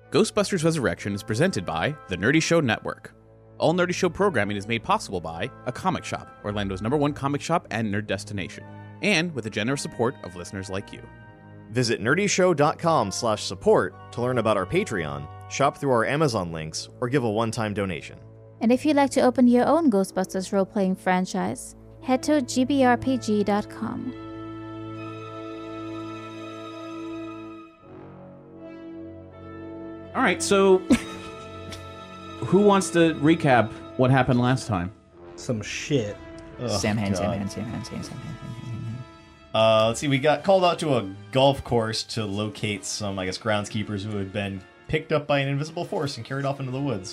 Ghostbusters Resurrection is presented by the Nerdy Show Network. All Nerdy Show programming is made possible by A Comic Shop, Orlando's #1 comic shop and nerd destination, and with the generous support of listeners like you. Visit nerdyshow.com/support to learn about our Patreon, shop through our Amazon links, or give a one-time donation. And if you'd like to open your own Ghostbusters role-playing franchise, head to gbrpg.com. All right, so who wants to recap what happened last time? Some shit. Sam Hain. Let's see, we got called out to a golf course to locate some, groundskeepers who had been picked up by an invisible force and carried off into the woods.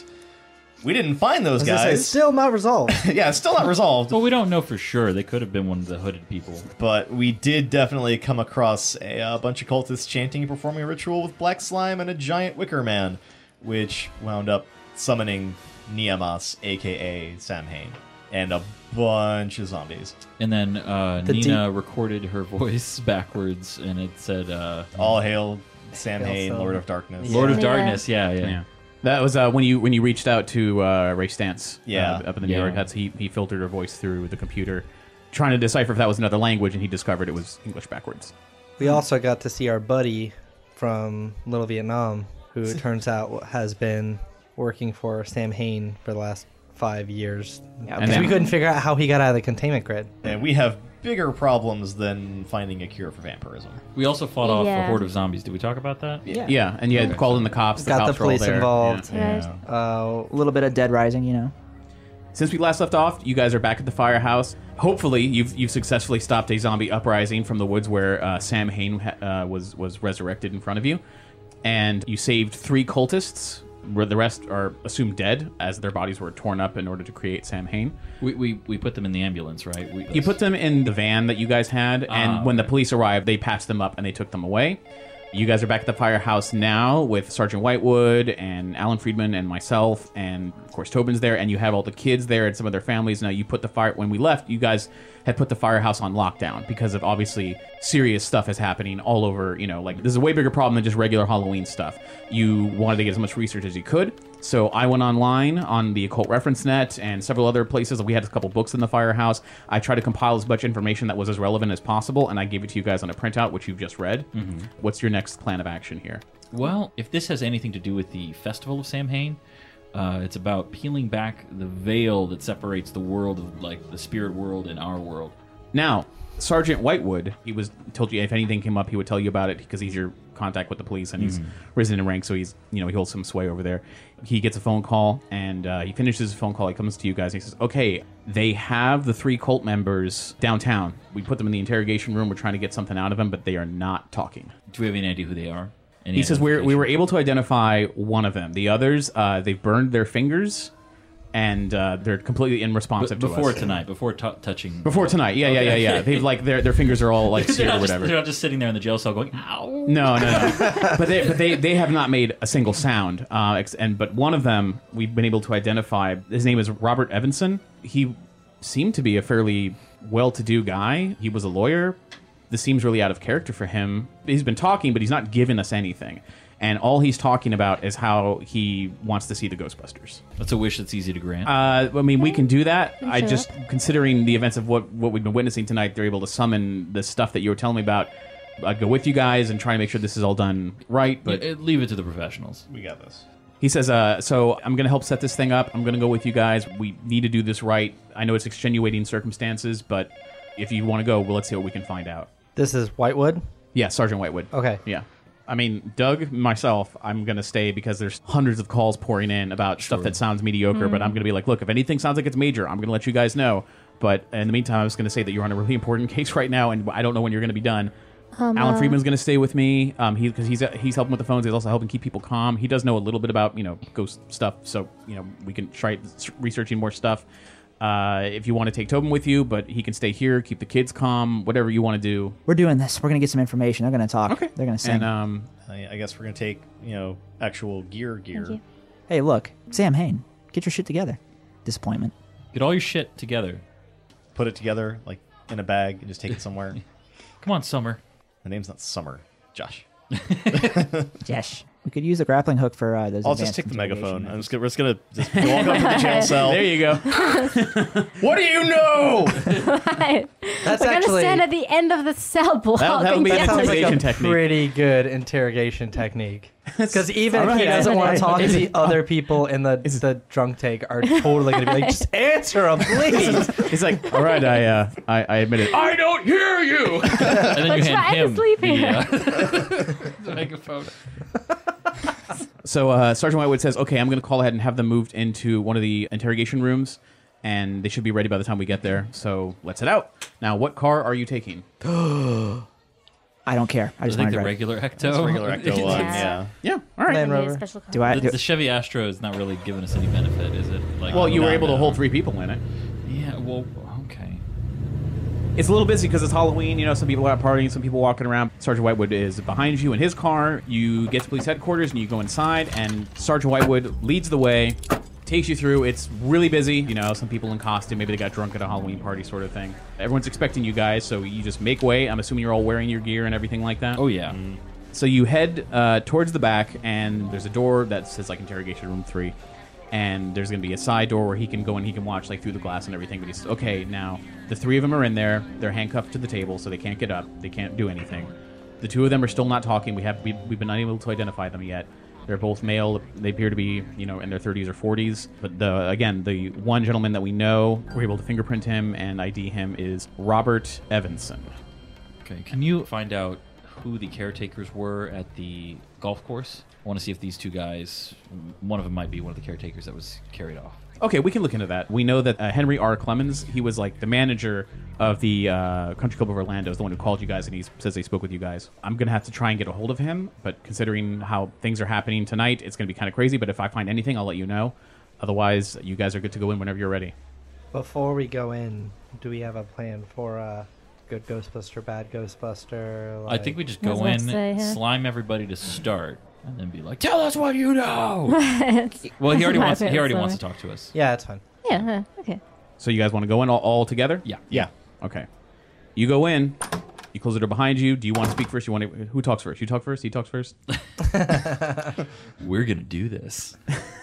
We didn't find those guys. It's still not resolved. Yeah, it's still not resolved. Well, we don't know for sure. They could have been one of the hooded people. But we did definitely come across a bunch of cultists chanting and performing a ritual with black slime and a giant wicker man, which wound up summoning Niamas, a.k.a. Sam Hain, and a bunch of zombies. And then Nina recorded her voice backwards, and it said... All hail Sam Hail Hain, Sam. Lord of Darkness. Lord of Yeah. Darkness, yeah. That was when you reached out to Ray Stantz up in the New Yeah. York. That's he filtered her voice through the computer, trying to decipher if that was another language, and he discovered it was English backwards. We also got to see our buddy from Little Vietnam, who it turns out has been working for Sam Hain for the last 5 years. Yeah, And Because then- we couldn't figure out how he got out of the containment grid. And we have bigger problems than finding a cure for vampirism. We also fought off a Yeah. horde of zombies. Did we talk about that? Yeah, and you had called in the cops. Got the cops were all police there. involved. Yeah. Right. A little bit of Dead Rising, you know. Since we last left off, you guys are back at the firehouse. Hopefully, you've successfully stopped a zombie uprising from the woods where Sam Hain was resurrected in front of you, and you saved 3 cultists. Where the rest are assumed dead, as their bodies were torn up in order to create Sam Hain. We put them in the ambulance, right? You put them in the van that you guys had, and when the okay. police arrived, they patched them up and they took them away. You guys are back at the firehouse now with Sergeant Whitewood and Alan Friedman and myself, and of course Tobin's there, and you have all the kids there and some of their families. Now you put the fire when we left, you guys had put the firehouse on lockdown because of obviously serious stuff is happening all over. You know, like this is a way bigger problem than just regular Halloween stuff. You wanted to get as much research as you could, so I went online on the Occult Reference Net and several other places. We had a couple books in the firehouse. I tried to compile as much information that was as relevant as possible, and I gave it to you guys on a printout, which you've just read. What's your next plan of action here? Well, if this has anything to do with the Festival of Sam Hain, it's about peeling back the veil that separates the world of, like, the spirit world and our world. Now, Sergeant Whitewood, he told you if anything came up, he would tell you about it because he's your contact with the police and he's risen in rank, so he's he holds some sway over there. He gets a phone call and he finishes his phone call. He comes to you guys and he says, "Okay, they have the 3 cult members downtown. We put them in the interrogation room. We're trying to get something out of them, but they are not talking." Do we have any idea who they are? Any He says we were identification? able to identify one of them. The others, they've burned their fingers and they're completely unresponsive to us. Before tonight, before touching. Before tonight, yeah. They've like their fingers are all like seared or whatever. They're not just sitting there in the jail cell going, "Ow." No. but they have not made a single sound. But one of them we've been able to identify. His name is Robert Evanson. He seemed to be a fairly well-to-do guy. He was a lawyer. This seems really out of character for him. He's been talking, but he's not given us anything. And all he's talking about is how he wants to see the Ghostbusters. That's a wish that's easy to grant. I mean, we can do that. I'm I sure. just, considering the events of what we've been witnessing tonight, they're able to summon the stuff that you were telling me about. I'd go with you guys and try to make sure this is all done right. But Leave it to the professionals. We got this. he says, so I'm going to help set this thing up. I'm going to go with you guys. We need to do this right. I know it's extenuating circumstances, but if you want to go, well, let's see what we can find out. This is Whitewood? Yeah, Sergeant Whitewood. Okay. Yeah. I mean, Doug, myself, I'm going to stay because there's hundreds of calls pouring in about stuff that sounds mediocre, but I'm going to be like, look, if anything sounds like it's major, I'm going to let you guys know. But in the meantime, I was going to say that you're on a really important case right now, and I don't know when you're going to be done. Alan Friedman's going to stay with me because he's helping with the phones. He's also helping keep people calm. He does know a little bit about, ghost stuff, so, we can try researching more stuff. If you want to take Tobin with you, but he can stay here, keep the kids calm, whatever you want to do. We're doing this. We're going to get some information. They're going to talk. Okay. They're going to sing. And I guess we're gonna take actual gear. Thank you. Hey, look. Sam Hain, get your shit together. Disappointment. Get all your shit together. Put it together like in a bag and just take it somewhere. Come on, Summer. The name's not Summer, Josh. Josh. We could use a grappling hook for those. I'll just advanced take the megaphone. interrogation We're just gonna just walk up to the jail cell. There you go. What do you know? Right. That's We're actually gonna stand at the end of the cell block. That'll and be an get- sounds like intimidation a technique. pretty good interrogation technique. Because even All if he right. doesn't want to talk, the other people in the drunk take are totally going to be like, just answer him, please. He's like, all right, I admit it. I don't hear you. And then you hand Try to him sleep the megaphone. So Sergeant Whitewood says, okay, I'm going to call ahead and have them moved into one of the interrogation rooms, and they should be ready by the time we get there. So let's head out. Now, what car are you taking? I don't care. I I just think want to the drive. regular Ecto. That's a regular Ecto one, Yeah. Yeah, all right. Land Maybe a Rover. special car. Do I? The Chevy Astro is not really giving us any benefit, is it? Like, Well, you were able to no. hold 3 people in it. Yeah, well, okay. It's a little busy because it's Halloween. You know, some people are out partying, some people walking around. Sergeant Whitewood is behind you in his car. You get to police headquarters and you go inside, and Sergeant Whitewood leads the way, takes you through. It's really busy. You know, some people in costume. Maybe they got drunk at a Halloween party sort of thing. Everyone's expecting you guys, so you just make way. I'm assuming you're all wearing your gear and everything like that. Oh, yeah. So you head towards the back, and there's a door that says, like, Interrogation Room 3. And there's going to be a side door where he can go and he can watch, like, through the glass and everything. But he's, okay, now, the 3 of them are in there. They're handcuffed to the table, so they can't get up. They can't do anything. The 2 of them are still not talking. We've been unable to identify them yet. They're both male. They appear to be, you know, in their 30s or 40s. But the one gentleman that we know, we're able to fingerprint him and ID him, is Robert Evanson. Okay, can you find out who the caretakers were at the golf course? I want to see if these 2 guys, one of them might be one of the caretakers that was carried off. Okay, we can look into that. We know that Henry R. Clemens, he was like the manager of the Country Club of Orlando, is the one who called you guys, and he says they spoke with you guys. I'm going to have to try and get a hold of him, but considering how things are happening tonight, it's going to be kind of crazy, but if I find anything, I'll let you know. Otherwise, you guys are good to go in whenever you're ready. Before we go in, do we have a plan for good Ghostbuster, bad Ghostbuster? I think we just I was go about in, to say, yeah. slime everybody to start, and then be like, "Tell us what you know." Well, he already My wants. He already favorite wants to story. talk to us. Yeah, it's fine. Yeah, okay. So you guys want to go in all together? Yeah. Yeah. Okay. You go in. You close the door behind you. Do you want to speak first? You want to, who talks first? You talk first? He talks first? We're gonna do this.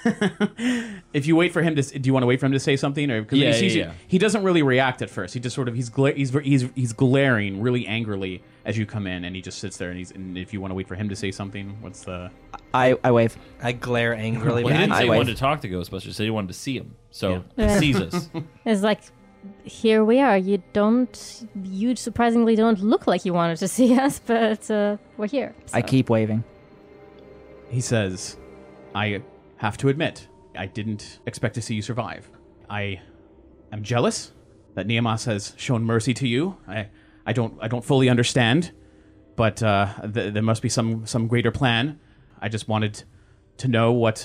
If you wait for him to, do you want to wait for him to say something, or because Yeah, he sees yeah. you, he doesn't really react at first. He just sort of he's glaring really angrily as you come in, and he just sits there. And if you want to wait for him to say something, what's the? I wave. I glare angrily. Well, he back. didn't say he wave. wanted to talk to Ghostbusters. He said he wanted to see him. So Yeah. he sees us. It's like, here we are. You surprisingly don't look like you wanted to see us, but we're here. I so. keep waving. He says, "I have to admit, I didn't expect to see you survive. I am jealous that Niemas has shown mercy to you. I don't fully understand, but there must be some greater plan. I just wanted to know what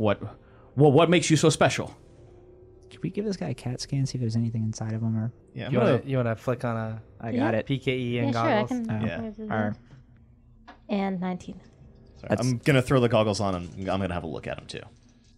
makes you so special." Could we give this guy a CAT scan, see if there's anything inside of him? Or Yeah. You want to flick on a I got it. PKE and Yeah, sure, I goggles? can. Oh. Or And 19. I'm gonna throw the goggles on and I'm gonna have a look at them too.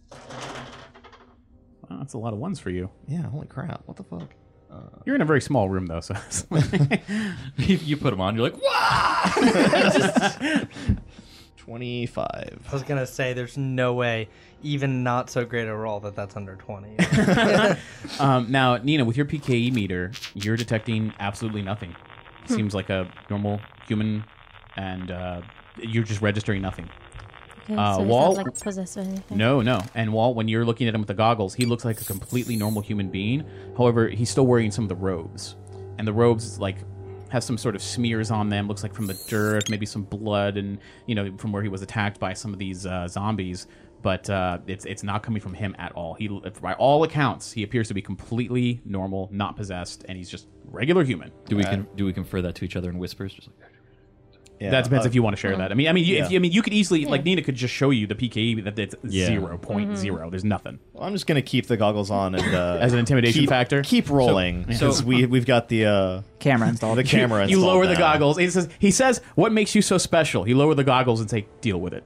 Well, that's a lot of ones for you. Yeah. Holy crap! What the fuck? You're in a very small room though, so You put them on. You're like, "Wow!" 25. I was gonna say, there's no way, even not so great a roll, that's under 20. now, Nina, with your PKE meter, you're detecting absolutely nothing. Seems like a normal human, and you're just registering nothing. Okay, so he's Walt- not like possessed or anything. No. And Walt, when you're looking at him with the goggles, he looks like a completely normal human being. However, he's still wearing some of the robes, and the robes like have some sort of smears on them. Looks like from the dirt, maybe some blood, and from where he was attacked by some of these zombies. But it's not coming from him at all. He, by all accounts, he appears to be completely normal, not possessed, and he's just regular human. Do we confer that to each other in whispers? Just like, Yeah. That depends if you want to share that. I mean, Yeah. you could easily like Nina could just show you the PKE that it's Yeah. 0.0. There's nothing Well, I'm just gonna keep the goggles on and as an intimidation factor. Keep rolling because we've got the camera installed. the camera. You installed lower the now. goggles. He says, "What makes you so special?" You lower the goggles and say, "Deal with it."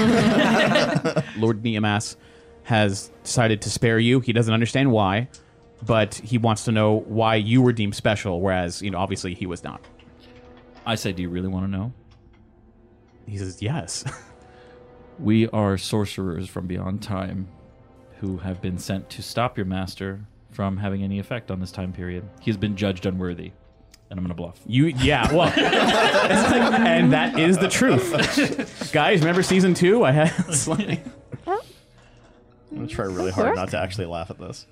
Lord Niemas has decided to spare you. He doesn't understand why, but he wants to know why you were deemed special, whereas obviously he was not. I say, do you really want to know? He says, "Yes." We are sorcerers from beyond time who have been sent to stop your master from having any effect on this time period. He has been judged unworthy. And I'm going to bluff. Well, and that is the truth. Guys, remember season 2? I had like, I'm gonna try really hard not to actually laugh at this.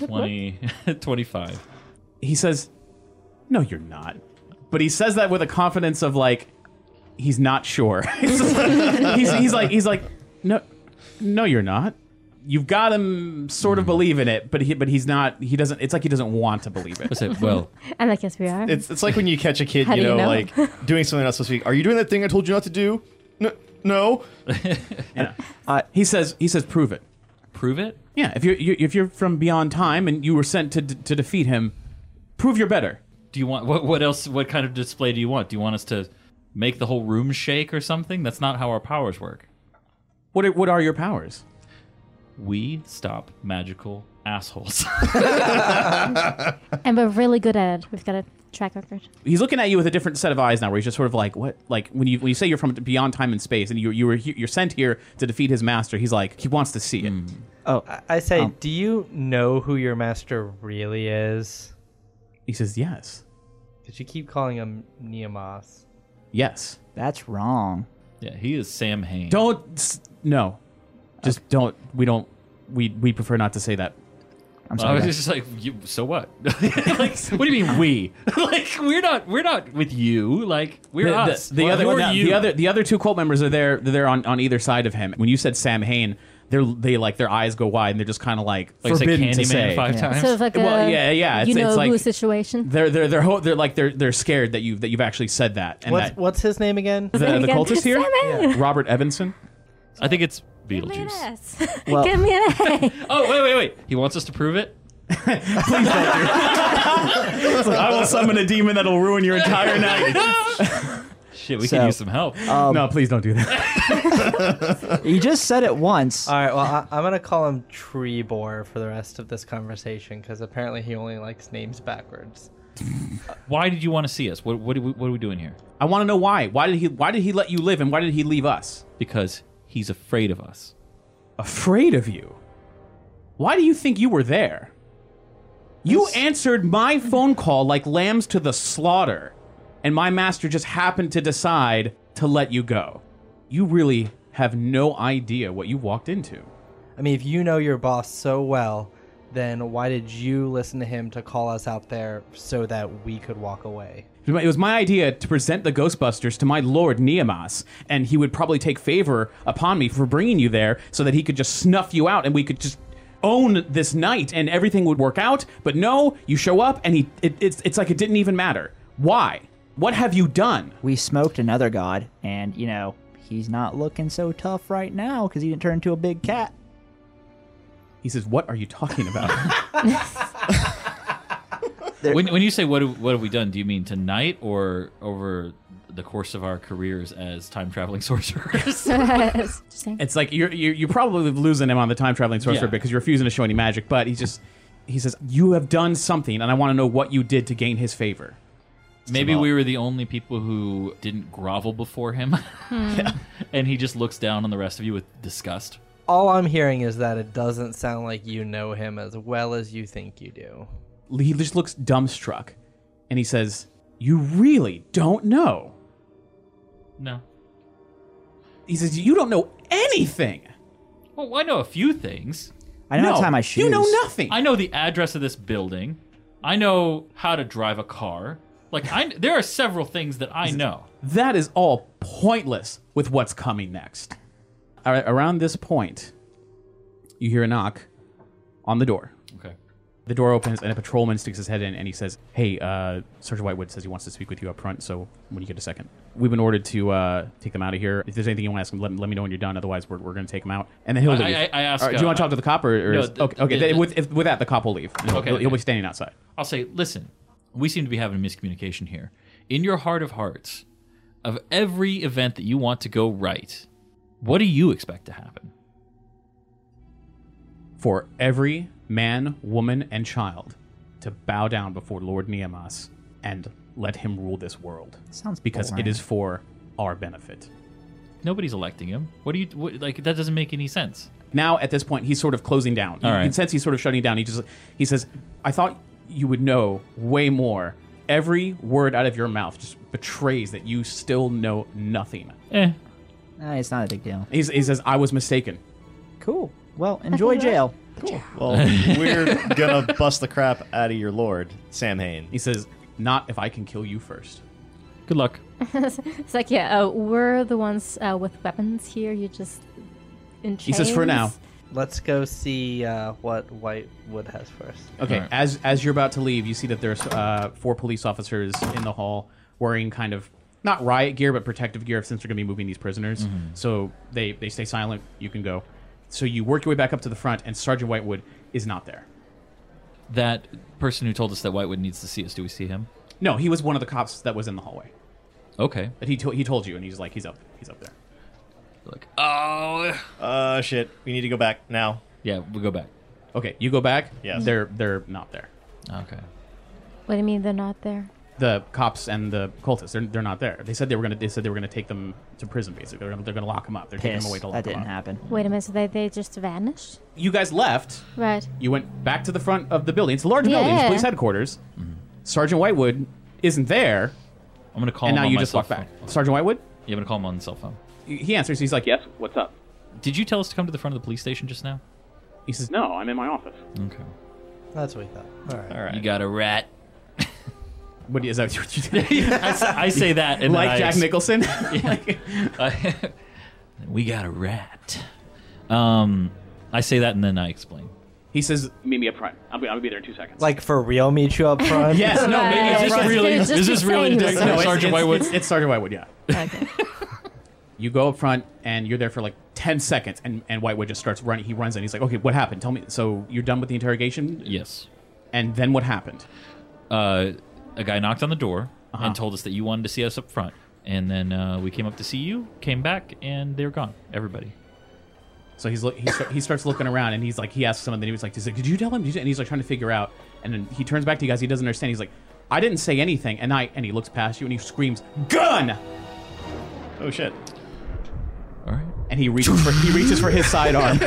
25. he says, "No, you're not." But he says that with a confidence of like he's not sure. he's like, no, you're not. You've got him sort of believe in it, but he's not. He doesn't. It's like he doesn't want to believe it. I said, well, And I guess we are. It's like when you catch a kid, How do you know? like doing something not supposed to be. Are you doing that thing I told you not to do? No. He says, prove it. prove it. Yeah, if you're from beyond time and you were sent to defeat him, prove you're better. Do you want what else? What kind of display do you want? Do you want us to make the whole room shake or something? That's not how our powers work. What are your powers? We stop magical assholes. And we're really good at it. We've got a track record. He's looking at you with a different set of eyes now, where he's just sort of like, what? Like when you say you're from beyond time and space, and you're sent here to defeat his master. He's like, he wants to see it. Oh, I say, do you know who your master really is? He says, yes, Because you keep calling him Niamas. yes. that's wrong. Yeah, he is Sam Hain. No, just don't. We prefer not to say that. I'm I sorry. was guys. just like, so what? Like, what do you mean we? Like, we're not with you. Like, we're us. The Well, who are you? the other two cult members are there. They're on either side of him. When you said Sam Hain, they like their eyes go wide and they're just kind of like Like, say forbidden to Candyman say. 5 Yeah. times. Sort of like Well, a yeah. It's who like situation. they're scared that you've actually said that. And What's his name again? the cultist here, Sam Robert Evenson. I think it's Give me an Beetlejuice. S. Well- Give me an A. Oh, wait. He wants us to prove it? I will summon a demon that'll ruin your entire night. Shit, we So, could use some help. No, please don't do that. You just said it once. All right, well, I'm going to call him Trebor for the rest of this conversation because apparently he only likes names backwards. Why did you want to see us? What are we doing here? I want to know why. Why did he let you live, and why did he leave us? Because he's afraid of us. Afraid of you? Why do you think you were there? You answered my phone call like lambs to the slaughter, and my master just happened to decide to let you go. You really have no idea what you walked into. I mean, if you know your boss so well, then why did you listen to him to call us out there so that we could walk away? It was my idea to present the Ghostbusters to my lord Niamas, and he would probably take favor upon me for bringing you there so that he could just snuff you out and we could just own this night and everything would work out. But no, you show up and it's like it didn't even matter. Why? What have you done? We smoked another god, and, he's not looking so tough right now because he didn't turn into a big cat. He says, what are you talking about? When you say what have we done, do you mean tonight or over the course of our careers as time-traveling sorcerers? Just saying. It's like you're probably losing him on the time traveling sorcerer Yeah. because you're refusing to show any magic. But he says you have done something, and I want to know what you did to gain his favor. Maybe we were the only people who didn't grovel before him. And he just looks down on the rest of you with disgust. All I'm hearing is that it doesn't sound like you know him as well as you think you do. He just looks dumbstruck, and he says, "You really don't know." No. He says, "You don't know anything." Well, I know a few things. I know how No, to tie my shoes. you know nothing. I know the address of this building. I know how to drive a car. Like, there are several things that I know. That is all pointless with what's coming next. All right, around this point, you hear a knock on the door. Okay. The door opens, and a patrolman sticks his head in, and he says, "Hey, Sergeant Whitewood says he wants to speak with you up front, so when you get a second. We've been ordered to take them out of here. If there's anything you want to ask him, let me know when you're done. Otherwise, we're going to take them out." And then he'll leave. I ask, All right, do you want to talk to the cop, or no, is- okay. With that, the cop will leave. Okay, He'll be okay. standing outside. I'll say, listen, we seem to be having a miscommunication here. In your heart of hearts, of every event that you want to go right, what do you expect to happen? For every man, woman, and child to bow down before Lord Niamas and let him rule this world. Sounds because boring. it is for our benefit. nobody's electing him. Like that doesn't make any sense. Now, at this point, he's sort of closing down. You All right. can sense he's sort of shutting down. He says, I thought you would know way more. Every word out of your mouth just betrays that you still know nothing. It's not a big deal. He says, I was mistaken. Cool. Well, enjoy jail. Well, we're gonna bust the crap out of your lord, Sam Hain. He says, not if I can kill you first. Good luck. It's like, we're the ones with weapons here. You just in chains. He says, for now. Let's go see what Whitewood has first. Okay, All right. as you're about to leave, you see that there's 4 police officers in the hall wearing kind of, not riot gear, but protective gear since they're going to be moving these prisoners. So they stay silent. You can go. So you work your way back up to the front, and Sergeant Whitewood is not there. That person who told us that Whitewood needs to see us, do we see him? No, he was one of the cops that was in the hallway. Okay. But he told you, and he's like, he's up there. Like, oh. Shit. We need to go back now. Yeah, we'll go back. Okay, you go back. Yes. They're not there. Okay. What do you mean they're not there? The cops and the cultists, they're not there. They said they were gonna take them to prison. Basically, they're gonna lock them up. They're taking Piss. them away to lock That them didn't up. happen. Wait a minute, so they just vanished? You guys left. Right. You went back to the front of the building. It's a large building. It's Yeah. police headquarters. Sergeant Whitewood isn't there, I'm gonna call and him now on you my just cell walk back. phone. Sergeant Whitewood. Yeah, I'm gonna call him on the cell phone. He answers. He's like, "Yes. What's up?" Did you tell us to come to the front of the police station just now? He says, "No, I'm in my office." Okay. That's what we thought. All right. All right. You got a rat. Is that what you did? I say that and Like then Jack Nicholson. we got a rat. I say that and then I explain. He says, "Meet me up front. I'll be there in 2 seconds." Like for real, meet you up front. yes. No. Maybe Right. it's Is just this really? Just Is this really saying this. No, it's- Sergeant Whitewood? It's Sergeant Whitewood. Yeah. Okay. You go up front and you're there for like 10 seconds, and Whitewood just starts running. He runs in. He's like, "Okay, what happened? Tell me." So you're done with the interrogation, Yes. and then what happened? A guy knocked on the door Uh-huh. and told us that you wanted to see us up front. And then we came up to see you, came back, and they were gone. Everybody. So he starts looking around, and he asks someone. Then he's like, "Did you tell him?" And he's like trying to figure out. And then he turns back to you guys. He doesn't understand. He's like, "I didn't say anything." And he looks past you and he screams, "Gun!" Oh shit. All right. And he reaches for his sidearm.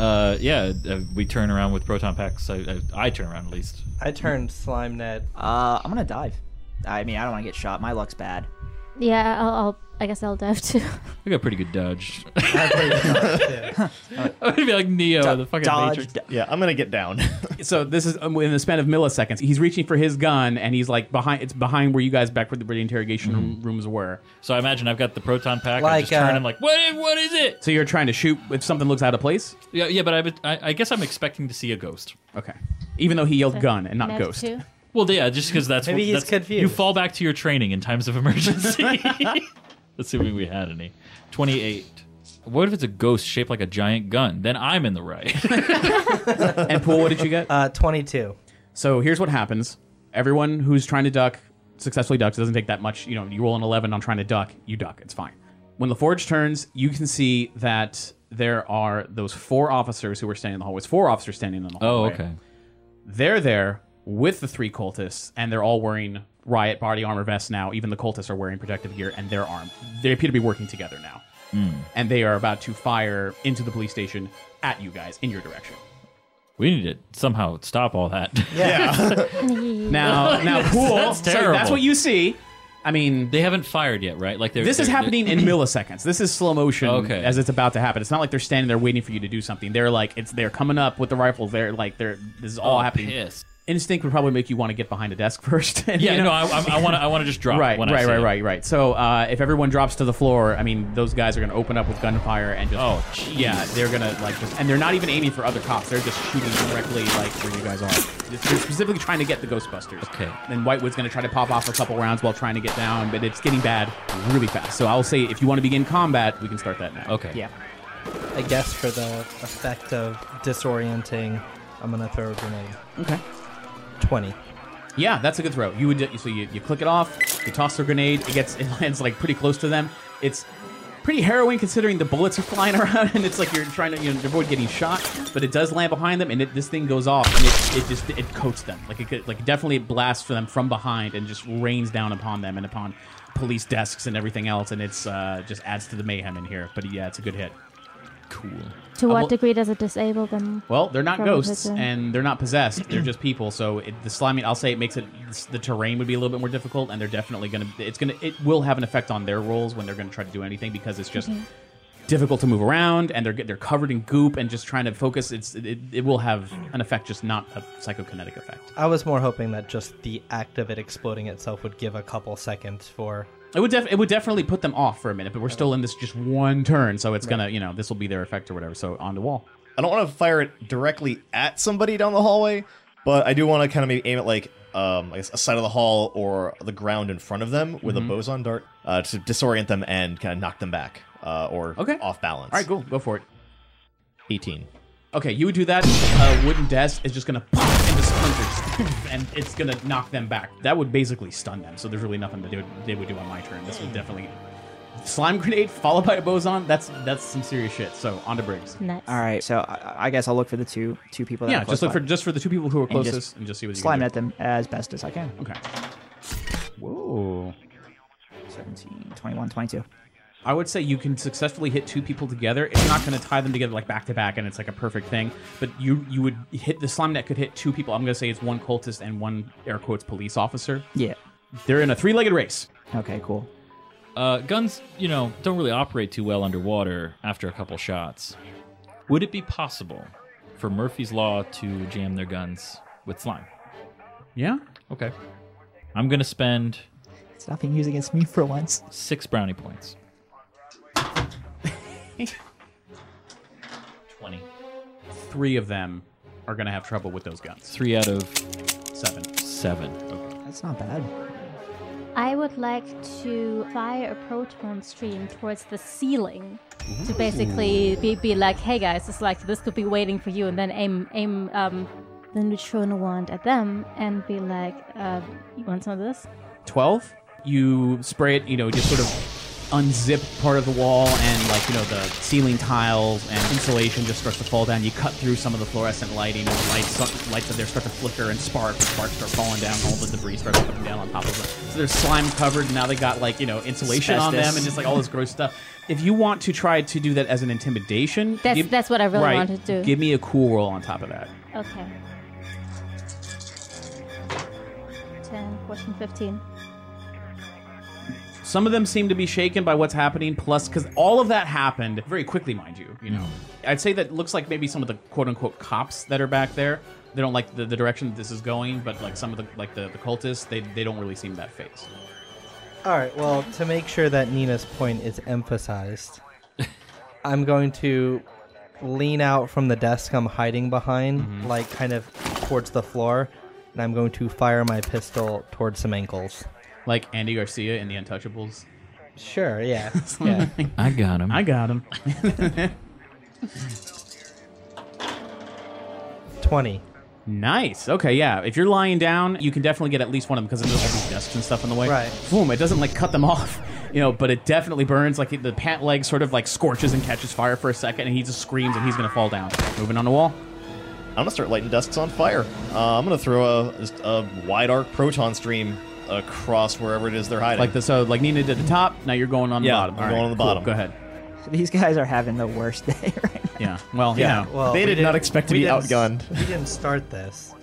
We turn around with proton packs. I turn around at least. I turned slime net. I'm gonna dive. I mean, I don't want to get shot. My luck's bad. Yeah, I guess I'll dive too. We got pretty good dodge. I pretty much did. I'm gonna be like Neo, the fucking Dodge. Matrix. Yeah, I'm gonna get down. So this is in the span of milliseconds. He's reaching for his gun, and he's like behind. It's behind where you guys back where the interrogation rooms were. So I imagine I've got the proton pack. I Like, just turn. I'm like, what is it? So you're trying to shoot if something looks out of place. Yeah, but I guess I'm expecting to see a ghost. Okay. Even though he yelled gun and not Magic ghost. too? Well, yeah, just because that's Maybe he's that's, confused. You fall back to your training in times of emergency. Assuming we had any. 28. What if it's a ghost shaped like a giant gun? Then I'm in the right. And Pool, what did you get? 22. So here's what happens. Everyone who's trying to duck successfully ducks. It doesn't take that much. You roll an 11 on trying to duck. You duck. It's fine. When LaForge turns, you can see that there are those 4 officers who were standing in the hallway. It's 4 officers standing in the Oh, hallway. okay. They're there with the 3 cultists, and they're all wearing riot body armor vests now. Even the cultists are wearing protective gear, and they're armed. They appear to be working together now. And they are about to fire into the police station at you guys in your direction. We need to somehow stop all that. Now, Pool. That's So terrible. that's what you see. I mean, They haven't fired yet, right? Like this is happening in milliseconds. This is slow motion Okay. as it's about to happen. It's not like they're standing there waiting for you to do something. They're like, they're coming up with the rifles. This is all happening. Pissed. Instinct would probably make you want to get behind a desk first. And, Yeah, you know- no, I want to just drop. Right, when I see it. right. So if everyone drops to the floor, I mean, those guys are going to open up with gunfire and just. Oh, jeez. Yeah, they're going to and they're not even aiming for other cops. They're just shooting directly like where you guys are. They're specifically trying to get the Ghostbusters. Okay. And Whitewood's going to try to pop off a couple rounds while trying to get down, but it's getting bad really fast. So I'll say if you want to begin combat, we can start that now. Okay. Yeah. I guess for the effect of disorienting, I'm gonna throw a grenade. Okay. 20. Yeah, that's a good throw. You click it off. You toss the grenade. It lands like pretty close to them. It's pretty harrowing considering the bullets are flying around and it's like you're trying to avoid getting shot, but it does land behind them and this thing goes off and it coats them. It definitely blasts for them from behind and just rains down upon them and upon police desks and everything else, and it's just adds to the mayhem in here. But yeah, it's a good hit. Cool. To what degree does it disable them? Well, they're not from ghosts the- and they're not possessed. They're just people. So the slimy, I'll say it makes it the terrain would be a little bit more difficult, and they're definitely it will have an effect on their rolls when they're going to try to do anything because it's just difficult to move around and they're covered in goop and just trying to focus. It will have an effect, just not a psychokinetic effect. I was more hoping that just the act of it exploding itself would give a couple seconds for. It would definitely put them off for a minute, but we're still in this just one turn, so it's gonna this will be their effect or whatever. So on the wall. I don't want to fire it directly at somebody down the hallway, but I do want to kind of maybe aim it like I guess a side of the hall or the ground in front of them with a boson dart to disorient them and kind of knock them back or off balance. All right, cool, go for it. 18. Okay, you would do that. A wooden desk is just gonna pop into splinters, and it's gonna knock them back. That would basically stun them. So there's really nothing that they would do on my turn. This would definitely slime grenade followed by a boson. That's some serious shit. So on to Briggs. Nice. All right, so I guess I'll look for the two people. That Yeah, are just close look by. for the two people who are And closest, and just see what you slime can at them as best as I can. do. Okay. Whoa. 17, 21, 22. I would say you can successfully hit two people together. It's not going to tie them together like back to back, and it's like a perfect thing. But you would hit the slime net could hit two people. I'm going to say it's one cultist and one air quotes police officer. Yeah. They're in a three-legged race. Okay, cool. Guns, don't really operate too well underwater after a couple shots. Would it be possible for Murphy's Law to jam their guns with slime? Yeah. Okay. I'm going to spend It's nothing used against me for once. 6 brownie points. 20. 3 of them are going to have trouble with those guns. 3 out of 7. 7. Okay. That's not bad. I would like to fire a proton stream towards the ceiling to basically be like, hey guys, it's like this could be waiting for you, and then aim the neutrino wand at them and be like, you want some of this? 12. You spray it, just sort of unzip part of the wall, and the ceiling tiles and insulation just starts to fall down. You cut through some of the fluorescent lighting, and the lights up there start to flicker and sparks start falling down. All the debris starts coming down on top of them. So there's slime covered, and now they got insulation on them and just all this gross stuff. If you want to try to do that as an intimidation, That's what I really wanted to do. Give me a cool roll on top of that. Okay. 10, 14, 15. Some of them seem to be shaken by what's happening, plus, because all of that happened very quickly, mind you. I'd say that looks like maybe some of the quote-unquote cops that are back there, they don't like the direction that this is going, but some of the cultists, they don't really seem that phased. All right, well, to make sure that Nina's point is emphasized, I'm going to lean out from the desk I'm hiding behind, kind of towards the floor, and I'm going to fire my pistol towards some ankles. Like Andy Garcia in The Untouchables. Sure, yeah. Yeah. I got him. I got him. 20. Nice. Okay, yeah. If you're lying down, you can definitely get at least one of them because there's all these desks and stuff in the way. Right. Boom. It doesn't cut them off, but it definitely burns. Like the pant leg sort of scorches and catches fire for a second, and he just screams and he's gonna fall down. Moving on the wall. I'm gonna start lighting desks on fire. I'm gonna throw a wide arc proton stream across wherever it is they're hiding. Like Nina did at the top. Now you're going on the bottom. I'm All going right, on the cool. bottom. Go ahead. These guys are having the worst day right now. Yeah. Well, Yeah. Well, They we did not didn't- expect to we be didn't- outgunned. We didn't start this.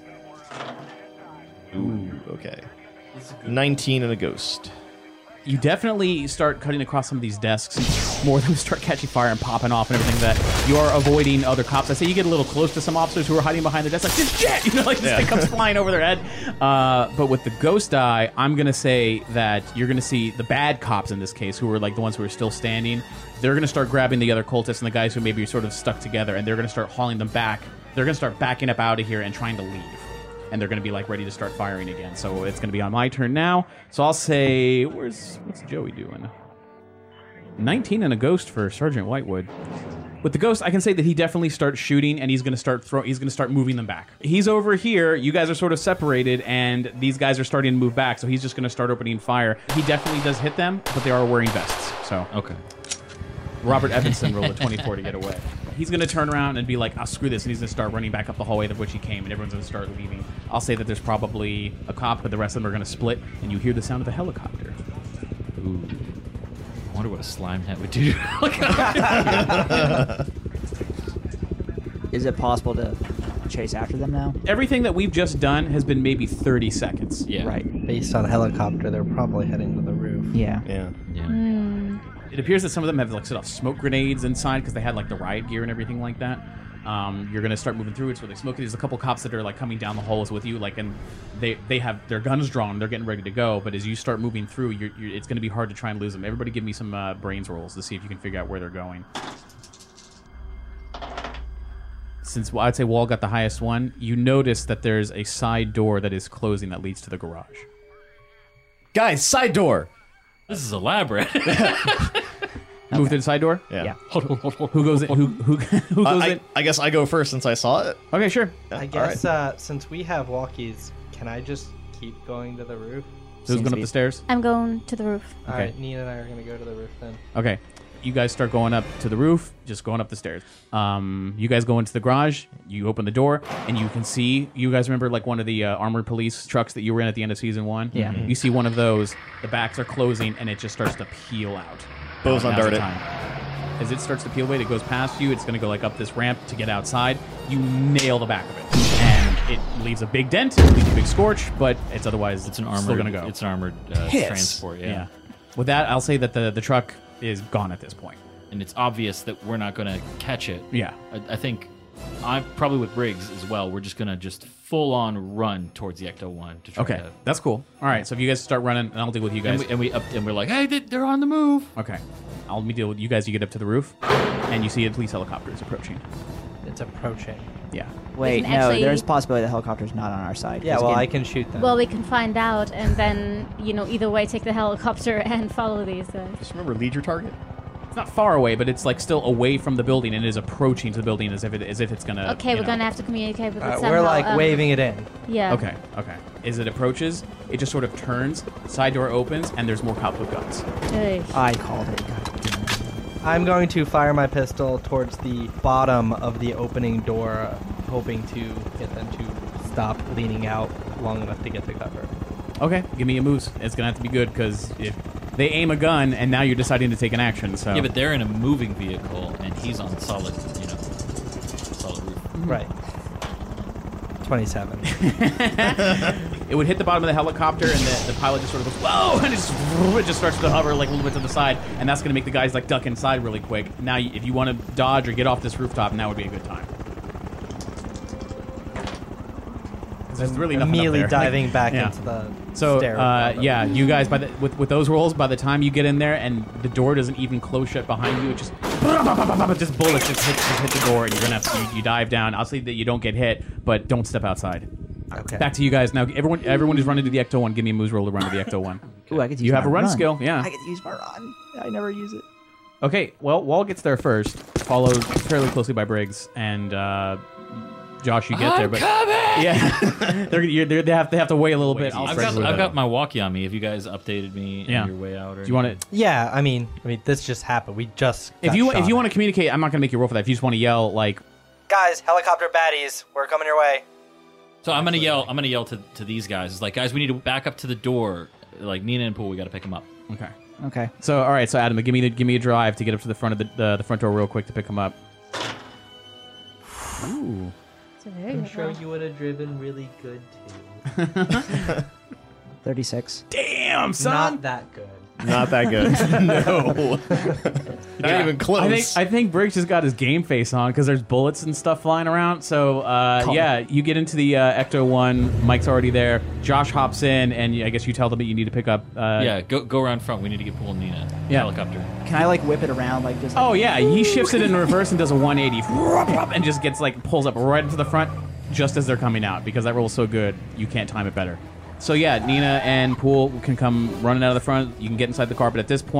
Ooh, okay. 19 and a ghost. You definitely start cutting across some of these desks, and more of them start catching fire and popping off and everything. That you are avoiding other cops. I say you get a little close to some officers who are hiding behind the desk, like this shit, this thing comes flying over their head. But with the ghost eye, I'm gonna say that you're gonna see the bad cops in this case, who are the ones who are still standing. They're gonna start grabbing the other cultists and the guys who maybe are sort of stuck together, and they're gonna start hauling them back. They're gonna start backing up out of here and trying to leave. And they're going to be ready to start firing again. So it's going to be on my turn now. So I'll say, what's Joey doing? 19 and a ghost for Sergeant Whitewood. With the ghost, I can say that he definitely starts shooting, and he's going to start moving them back. He's over here. You guys are sort of separated, and these guys are starting to move back. So he's just going to start opening fire. He definitely does hit them, but they are wearing vests. So Okay. Robert Evanson rolled a 24 to get away. He's going to turn around and be like, "Oh, screw this," and he's going to start running back up the hallway of which he came, and everyone's going to start leaving. I'll say that there's probably a cop, but the rest of them are going to split, and you hear the sound of the helicopter. Ooh. I wonder what a slime head would do to a helicopter. Is it possible to chase after them now? Everything that we've just done has been maybe 30 seconds. Yeah. Right. Based on helicopter, they're probably heading to the roof. Yeah. Yeah. Yeah. It appears that some of them have like set off smoke grenades inside because they had like the riot gear and everything like that. You're gonna start moving through. It's really smoky. There's a couple cops that are like coming down the halls with you, like, and they have their guns drawn. They're getting ready to go. But as you start moving through, it's gonna be hard to try and lose them. Everybody, give me some brains rolls to see if you can figure out where they're going. Since I'd say Wall got the highest one, you notice that there's a side door that is closing that leads to the garage. Guys, side door. This is elaborate. Move through the side door. Yeah. Who goes in? Who goes in? I guess I go first since I saw it. Okay, sure. I guess since we have walkies, can I just keep going to the roof? So who's Seems going to up be- the stairs? I'm going to the roof. All right, Nina and I are going to go to the roof then. Okay. You guys start going up to the roof, just going up the stairs. You guys go into the garage, you open the door, and you can see, you guys remember like one of the armored police trucks that you were in at the end of season 1? Yeah. You see one of those, the backs are closing, and it just starts to peel out. Bows Now's undart the it. time. As it starts to peel away, it goes past you, it's going to go like up this ramp to get outside. You nail the back of it. And it leaves a big dent, it leaves a big scorch, but it's otherwise It's an still armored. going to go. It's an armored Hiss. transport. yeah. With that, I'll say that the truck is gone at this point. And it's obvious that we're not going to catch it. Yeah. I think I'm probably with Briggs as well. We're just going to just full on run towards the Ecto-1 to try Okay, to. that's cool. All right, so if you guys start running, and I'll deal with you guys. And we're like, hey, they're on the move. Okay, I'll deal with you guys. You get up to the roof, and you see a police helicopter is approaching. It's approaching. Yeah. Wait, can no, actually- there's a possibility the helicopter's not on our side. Yeah, 'cause well, again- I can shoot them. Well, we can find out, and then either way, take the helicopter and follow these guys. Just remember, lead your target. It's not far away, but it's like still away from the building, and it is approaching to the building as if it's gonna. Okay, we're gonna have to communicate with it somehow. we're like waving it in. Yeah. Okay. As it approaches, it just sort of turns. Side door opens, and there's more cops with guns. Ugh. I called it. God damn it. I'm going to fire my pistol towards the bottom of the opening door, hoping to get them to stop leaning out long enough to get to cover. Okay, give me your moves. It's gonna have to be good because if they aim a gun, and now you're deciding to take an action. So Yeah, but they're in a moving vehicle, and he's on solid, solid roof. Right. 27. it would hit the bottom of the helicopter, and the pilot just sort of goes, whoa, and it just starts to hover like a little bit to the side, and that's going to make the guys like duck inside really quick. Now, if you want to dodge or get off this rooftop, now would be a good time. 'Cause there's really nothing up Immediately there. diving back Yeah. into the So, stair. yeah, you guys, with those rolls, by the time you get in there and the door doesn't even close shut behind you, it just bullets just hit the door, and you're gonna have to, you dive down. I'll say that you don't get hit, but don't step outside. Okay. Back to you guys now. Everyone is running to the Ecto-1. Give me a moves roll to run to the Ecto-1. Ooh, I could use You have my a run skill, yeah. I could use my run. I never use it. Okay, well, Wall gets there first, followed fairly closely by Briggs, and Josh, you get there, but yeah, they have to wait a little bit. I've got my walkie on me. If you guys updated me Yeah. on your way out, or Do you want to? Yeah, I mean, this just happened. We just If you want to communicate, I'm not going to make you roll for that. If you just want to yell, like, guys, helicopter baddies, we're coming your way. So I'm gonna yell to these guys. It's like, guys, we need to back up to the door. Like Nina and Pool, we got to pick them up. okay. Okay. So all right, so Adam, give me a drive to get up to the front of the front door real quick to pick him up. Ooh. It's a very I'm good sure roll. you would have driven really good too. 36. Damn, son. Not that good. Not that good. No. Not Yeah. even close. I think Briggs just got his game face on because there's bullets and stuff flying around. So yeah, you get into the Ecto-1. Mike's already there. Josh hops in, and I guess you tell them that you need to pick up. Yeah, go around front. We need to get Pool and Nina. Yeah. Helicopter. Can I like whip it around like just? Oh yeah, he shifts it in reverse and does a 180, and just gets like pulls up right into the front just as they're coming out because that roll's so good you can't time it better. So yeah, Nina and Pool can come running out of the front. You can get inside the car, but at this point,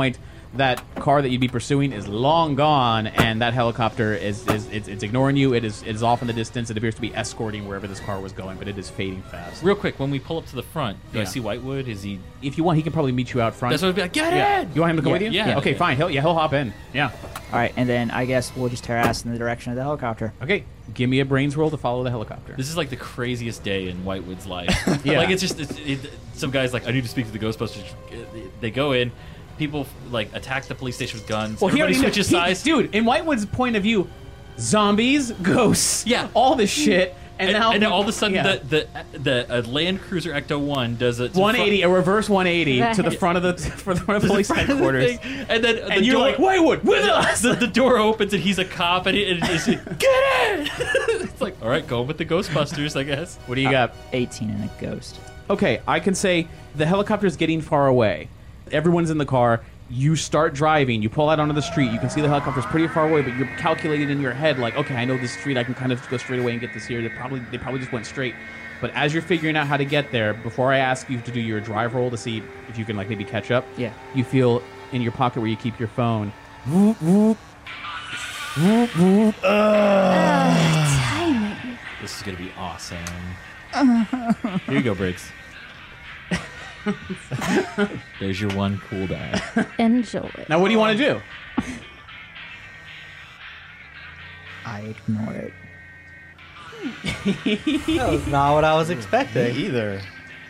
that car that you'd be pursuing is long gone, and that helicopter it's ignoring you. It is off in the distance. It appears to be escorting wherever this car was going, but it is fading fast. Real quick, when we pull up to the front, do I Yeah. see Whitewood? Is he? If you want, he can probably meet you out front. That's what I'd be like. Get Yeah. in! You want him to go Yeah. with you? Yeah. Okay, fine. He'll hop in. Yeah. All right, and then I guess we'll just tear ass in the direction of the helicopter. Okay. Give me a brains roll to follow the helicopter. This is like the craziest day in Whitewood's life. Yeah. Like it's just some guys like I need to speak to the Ghostbusters. They go in, people like attack the police station with guns. Well, he Everybody already switches kn- sides. Dude, in Whitewood's point of view, zombies, ghosts, Yeah. all this shit, and now all of a sudden yeah. the Land Cruiser Ecto 1 does it to the 180, a reverse 180 to the Right. front of the police front of the headquarters. thing, and then And you're like, Whitewood, with us! The door opens and he's a cop and he's get in. It's like, all right, go with the Ghostbusters, I guess. What do you got? 18 and a ghost. Okay, I can say the helicopter's getting far away. Everyone's in the car. You start driving. You pull out onto the street. You can see the helicopter's pretty far away, but you're calculating in your head like, okay, I know this street. I can kind of go straight away and get this here. They probably just went straight. But as you're figuring out how to get there, before I ask you to do your drive roll to see if you can like maybe catch up, Yeah. you feel in your pocket where you keep your phone. Whoop, whoop. Whoop, whoop. Timing. This is gonna be awesome. Here you go, Briggs. There's your one cool die. Enjoy it. Now, what do you want to do? I ignore it. That was not what I was Me expecting. either.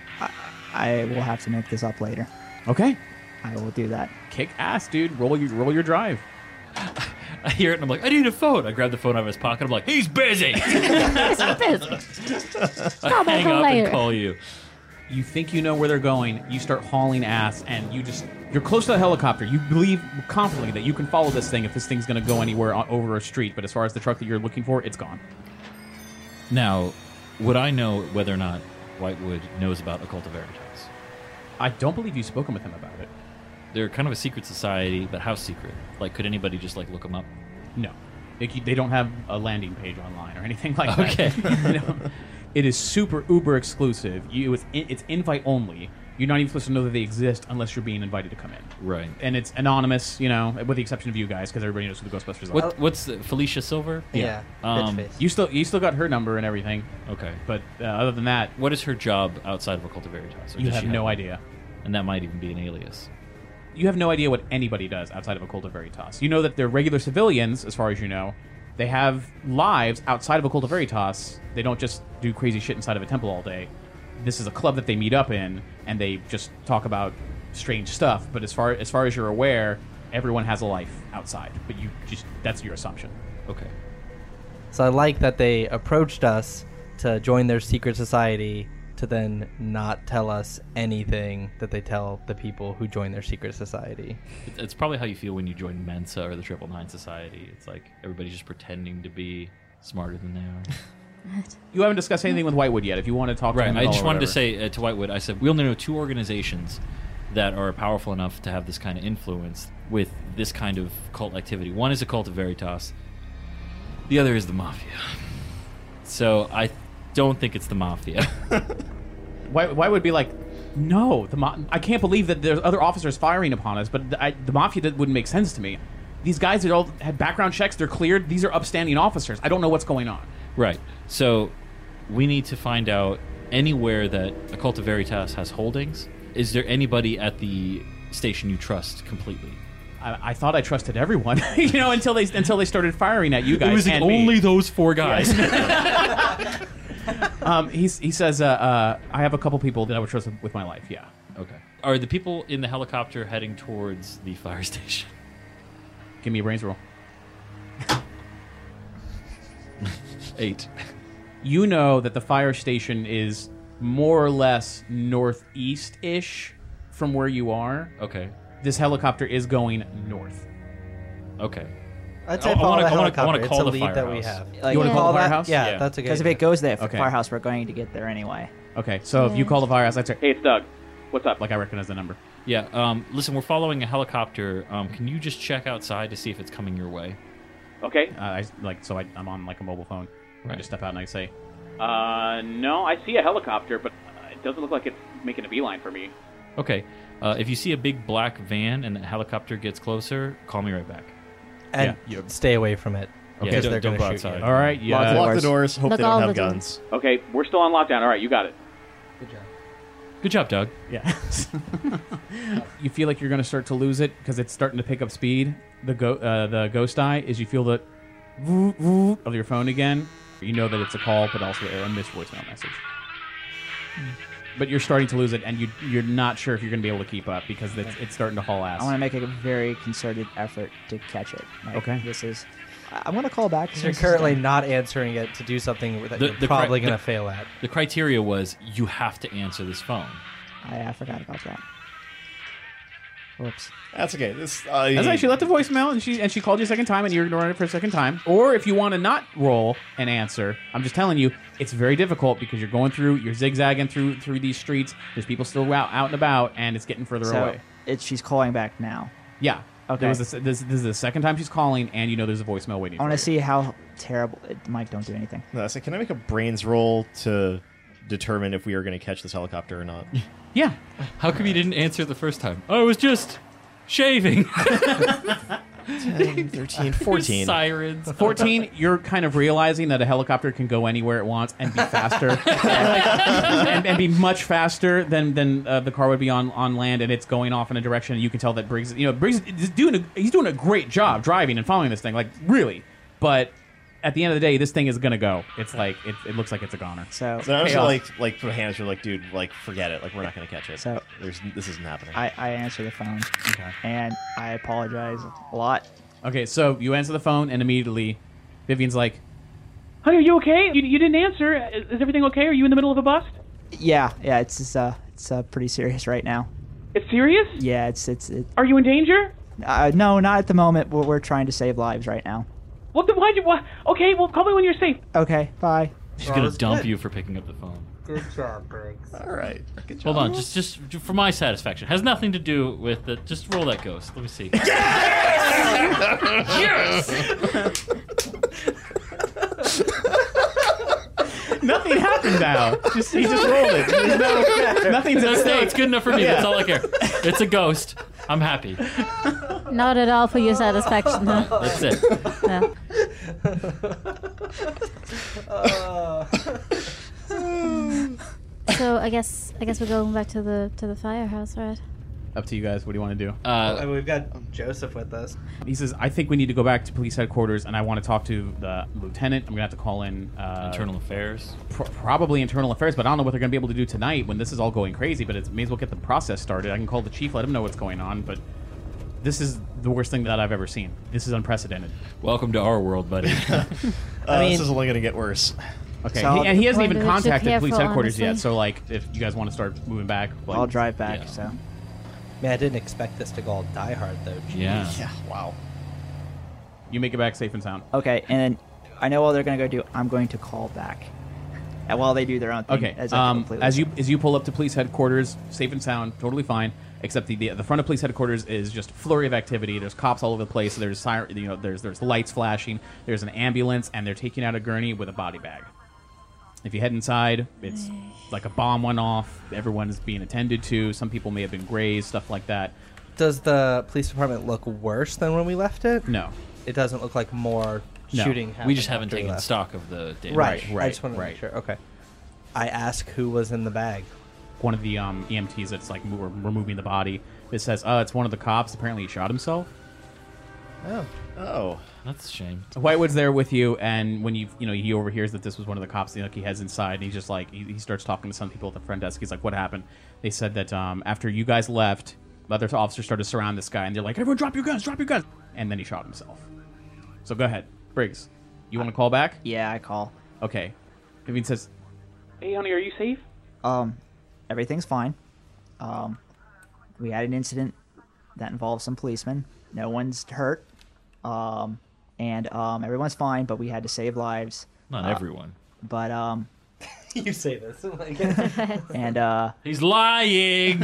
I will have to make this up later. Okay, I will do that. kick ass, dude. Roll your drive. I hear it and I'm like, I need a phone. I grab the phone out of his pocket. I'm like, he's busy. It's busy. I Come hang over up later. and call you. You think you know where they're going. You start hauling ass, and you're close to the helicopter. You believe confidently that you can follow this thing if this thing's going to go anywhere over a street. But as far as the truck that you're looking for, it's gone. Now, would I know whether or not Whitewood knows about Occult of Veritas? I don't believe you've spoken with him about it. They're kind of a secret society, but how secret? Like, could anybody just like look them up? No, they don't have a landing page online or anything like that. Okay. You know, it is super uber exclusive. It's invite only. You're not even supposed to know that they exist unless you're being invited to come in. Right. And it's anonymous, you know, with the exception of you guys, because everybody knows who the Ghostbusters are. What's Felicia Silver? Yeah. Um, bitch face. You still got her number and everything, Okay. but other than that, What is her job outside of Occult of Veritas? Or you does have she no idea. And that might even be an alias. You have no idea what anybody does outside of Occult of Veritas. You know that they're regular civilians, as far as you know. They have lives outside of Occult of Veritas. They don't just do crazy shit inside of a temple all day. This is a club that they meet up in, and they just talk about strange stuff. But as far as you're aware, everyone has a life outside. But that's your assumption. Okay. So I like that they approached us to join their secret society to then not tell us anything that they tell the people who join their secret society. It's probably how you feel when you join Mensa or the 999 Society. It's like everybody's just pretending to be smarter than they are. You haven't discussed anything with Whitewood yet. If you want to talk to Right. him, I at all just or wanted to whatever. say to Whitewood, I said, we only know two organizations that are powerful enough to have this kind of influence with this kind of cult activity. One is a Cult of Veritas. The other is the Mafia. So I don't think it's the Mafia. Whitewood be like, no, I can't believe that there's other officers firing upon us, but the Mafia wouldn't make sense to me. These guys that all had background checks, they're cleared. These are upstanding officers. I don't know what's going on. Right. So we need to find out anywhere that Occult of Veritas has holdings. Is there anybody at the station you trust completely? I thought I trusted everyone, you know, until they started firing at you guys. It was and me. only those four guys. He says, I have a couple people that I would trust with my life. Yeah. Okay. Are the people in the helicopter heading towards the fire station? Give me a brains roll. 8. You know that the fire station is more or less northeast-ish from where you are. Okay. This helicopter is going north. Okay. I'd say I follow wanna- the I wanna helicopter. call it's the a lead that we firehouse. have. Like, You want to Yeah. call the that? firehouse? Yeah, Yeah. that's a good Because if idea. it goes there, Okay. firehouse, we're going to get there anyway. Okay, so if you call the firehouse, I'd say, hey, it's Doug. What's up? Like, I recognize the number. Yeah. Listen, we're following a helicopter. Can you just check outside to see if it's coming your way? Okay. I'm on, like, a mobile phone. I Right. just step out and I say, no, I see a helicopter, but it doesn't look like it's making a beeline for me. Okay. If you see a big black van and the helicopter gets closer, call me right back. And stay away from it. Okay, Because don't- they're going don't to go shoot outside. you. All right. Yeah. Lock the doors. Hope Lock they don't all have the doors. guns. Okay, we're still on lockdown. All right, you got it. Good job. Good job, Doug. Yeah. You feel like you're going to start to lose it because it's starting to pick up speed. The ghost eye is you feel the of your phone again. You know that it's a call, but also a missed voicemail message. But you're starting to lose it, and you're not sure if you're going to be able to keep up because it's starting to haul ass. I want to make a very concerted effort to catch it. Like, Okay. This is. I'm going to call back. You're currently not answering it to do something that you're probably going to fail at. The criteria was you have to answer this phone. I forgot about that. Whoops. That's okay. This That's right. She left a voicemail, and she called you a second time, and you're ignoring it for a second time. Or if you want to not roll and answer, I'm just telling you, it's very difficult because you're going through, you're zigzagging through these streets. There's people still out and about, and it's getting further So away. she's calling back now. Yeah. Okay. This is the second time she's calling, and you know there's a voicemail waiting. I want for to you. see how terrible. Mike, don't do anything. No, I said, can I make a brains roll to determine if we are going to catch this helicopter or not? Yeah. How come you didn't answer the first time? I was just shaving. 10, 13, 14. Sirens. 14, you're kind of realizing that a helicopter can go anywhere it wants and be faster, and be much faster than the car would be on land, and it's going off in a direction. And you can tell that Briggs is doing a great job driving and following this thing, like really. But at the end of the day, this thing is gonna go. It's like it looks like it's a goner. So So I'm just Chaos. like put hands. You're like, dude, like forget it. Like we're not going to catch it. So- this isn't happening. I answer the phone. Okay. And I apologize a lot. Okay, so you answer the phone, and immediately, Vivian's like, Honey, are you okay? You didn't answer. Is everything okay? Are you in the middle of a bust? Yeah, it's pretty serious right now. It's serious? Yeah, it's Are you in danger? no, not at the moment. We're trying to save lives right now. What the? Why'd you? Why? Okay, well, call me when you're safe. Okay, bye. She's gonna dump you for picking up the phone. Good job, Briggs. All right. Good job. Hold on, just for my satisfaction. Has nothing to do with the. Just roll that ghost. Let me see. nothing happened now. He just rolled it. There's nothing's at No, stake. it's good enough for me. That's all I care. It's a ghost. I'm happy. Not at all for your satisfaction, huh? That's it. Yeah. So I guess we're going back to the firehouse, right? Up to you guys. What do you want to do? And we've got Joseph with us. He says, I think we need to go back to police headquarters, and I want to talk to the lieutenant. I'm going to have to call in... Internal affairs. Probably internal affairs, but I don't know what they're going to be able to do tonight when this is all going crazy, but it may as well get the process started. I can call the chief, let him know what's going on, but this is the worst thing that I've ever seen. This is unprecedented. Welcome to our world, buddy. This is only going to get worse. Okay, So and he hasn't even Wonder if you're contacted police careful, headquarters yet, honestly. so, like, if you guys want to start moving back... Like, I'll drive back. Yeah. So Man, I didn't expect this to go all Die Hard, though. Jeez. Yeah. Yeah. Wow. You make it back safe and sound. okay, and then I know what they're gonna go do. I'm going to call back, and while they do their own thing. Okay. As I completely As you pull up to police headquarters, safe and sound, totally fine. Except the front of police headquarters is just a flurry of activity. There's cops all over the place. There's there's lights flashing. There's an ambulance, and they're taking out a gurney with a body bag. If you head inside, it's like a bomb went off. Everyone is being attended to. Some people may have been grazed, stuff like that. Does the police department look worse than when we left it? No. It doesn't look like more No. shooting We happened just haven't after we taken left. stock of the data. Right. I Right, just want to right. make sure. Okay. I ask who was in the bag. One of the EMTs that's like removing the body. It says, it's one of the cops. Apparently he shot himself. Oh. That's a shame. Whitewood's there with you, and when he overhears that this was one of the cops, he heads inside, and he's just like, he starts talking to some people at the front desk. He's like, what happened? They said that after you guys left, other officers started to surround this guy, and they're like, everyone drop your guns, and then he shot himself. So go ahead. Briggs, you want to call back? Yeah, I call. Okay. Vivian says, Hey, honey, are you safe? Everything's fine. We had an incident that involved some policemen. No one's hurt. And everyone's fine, but we had to save lives. Not everyone. But You say this. and He's lying.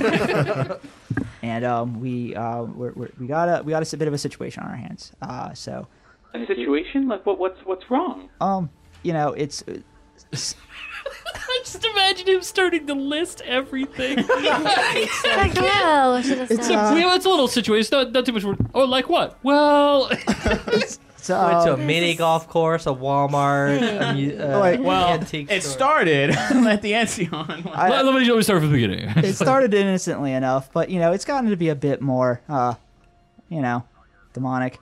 and we got a bit of a situation on our hands. So A situation? Like what's wrong? it's Just imagine him starting to list everything. Like, well, what should I say? It's a little situation. Not too much work. Oh, like what? Well, So, Went to a mini golf course, a Walmart, antique It store. started at the Ancion. let me start from the beginning. it started innocently enough, but it's gotten to be a bit more, demonic.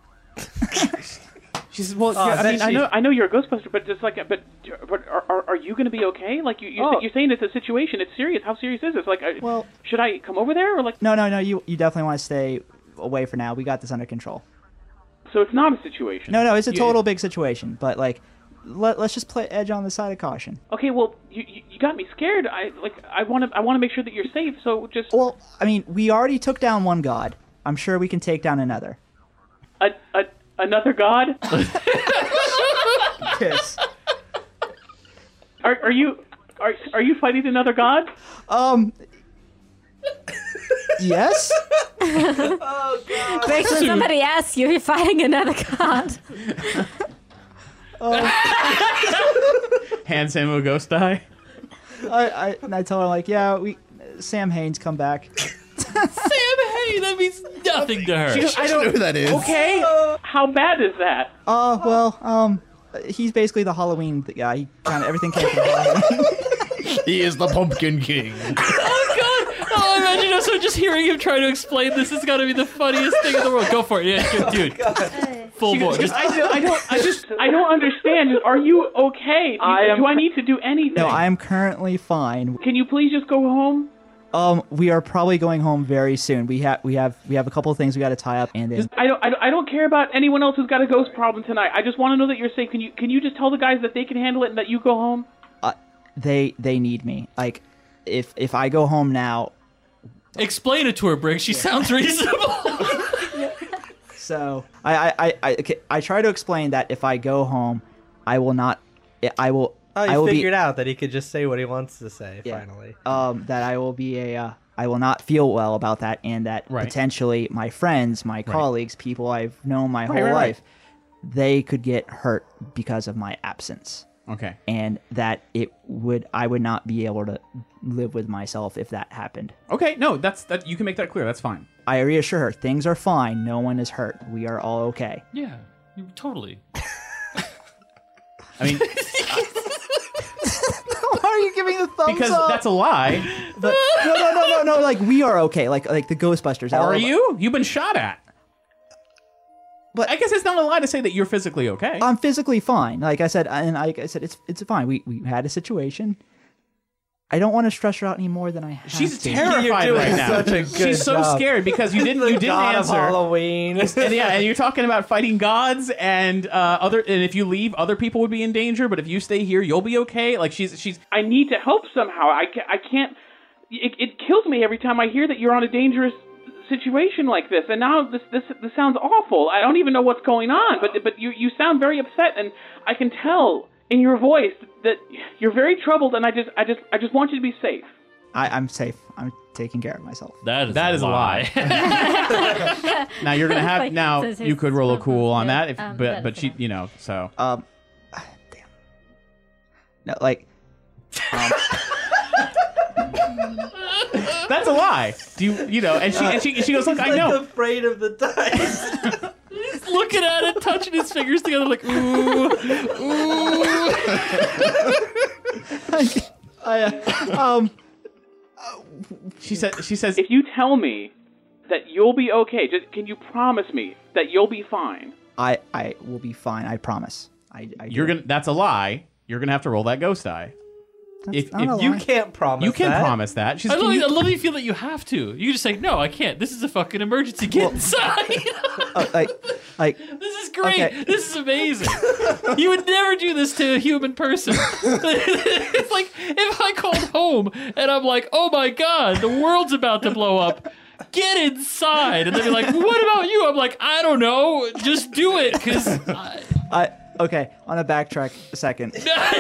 She says, "Well, Oh, I know you're a Ghostbuster, but just like, but are you going to be okay? Like, you're saying it's a situation. It's serious. How serious is this? Like, Well- should I come over there or like? No. You definitely want to stay away for now. We got this under control. So it's not a situation. No, it's a total big situation. But let's just play edge on the side of caution. Okay, well, you got me scared. I want to make sure that you're safe. So just Well, we already took down one god. I'm sure we can take down another. Another god. Yes. Are you fighting another god? Yes. Briggs, when somebody asks you, you're fighting another god. Hands him a ghost die. I tell her Sam Haines come back. Sam Hain, that means nothing to her. I don't know who that is. Okay. How bad is that? He's basically the Halloween guy. He kind of everything came from Halloween. He is the Pumpkin King. Oh, imagine also just hearing him try to explain this is gotta be the funniest thing in the world. Go for it, yeah, dude. Full bore. I don't understand. Are you okay? Do I need to do anything? No, I am currently fine. Can you please just go home? We are probably going home very soon. We have a couple of things we got to tie up, and then I don't care about anyone else who's got a ghost problem tonight. I just want to know that you're safe. Can you just tell the guys that they can handle it and that you go home? they need me. Like, if I go home now. Explain it to her, Briggs. She sounds reasonable. So I try to explain that if I go home, I will not. I will. Oh, I will you figured out that he could just say what he wants to say, Yeah. finally. That I will be I will not feel well about that, and that Right. potentially my friends, my colleagues, people I've known my whole right. life, they could get hurt because of my absence, Okay. and that I would not be able to live with myself if that happened. Okay. No, that you can make that clear. That's fine. I reassure her, things are fine. No one is hurt. We are all okay. Yeah, totally. I mean, Why are you giving the thumbs because up? that's a lie. But, no. Like, we are okay. Like the Ghostbusters. Are you? You've been shot at. But I guess it's not a lie to say that you're physically okay. I'm physically fine. Like I said, it's fine. We had a situation. I don't want to stress her out any more than I have She's to. terrified You're doing right now. such a good She's so job. scared because you didn't God of answer. Halloween. And you're talking about fighting gods and and if you leave, other people would be in danger. But if you stay here, you'll be okay. Like she's. I need to help somehow. I can't. It kills me every time I hear that you're on a dangerous situation like this. And now this sounds awful. I don't even know what's going on. But you sound very upset, and I can tell in your voice that you're very troubled. And I just want you to be safe. I'm safe. I'm taking care of myself. That is a lie. Now you're gonna have Like, now says you could roll a cool on yeah, that, that but is she enough. so Damn. No, like. that's a lie. Do you know? And she goes, look, I know. Afraid of the dice. He's looking at it, touching his fingers together, like ooh, ooh. She says If you tell me that you'll be okay, can you promise me that you'll be fine? I will be fine. I promise. you're gonna. That's a lie. You're gonna have to roll that ghost die. If not a you lie. Can't promise you can that. promise that. She's, I can love, you- I love you feel that you have to. You can just say, no, I can't. This is a fucking emergency. Get inside. Like This is great. Okay. This is amazing. You would never do this to a human person. It's like if I called home and I'm like, oh my God, the world's about to blow up. Get inside. And they'd be like, what about you? I'm like, I don't know. Just do it. Because okay, on a backtrack a second.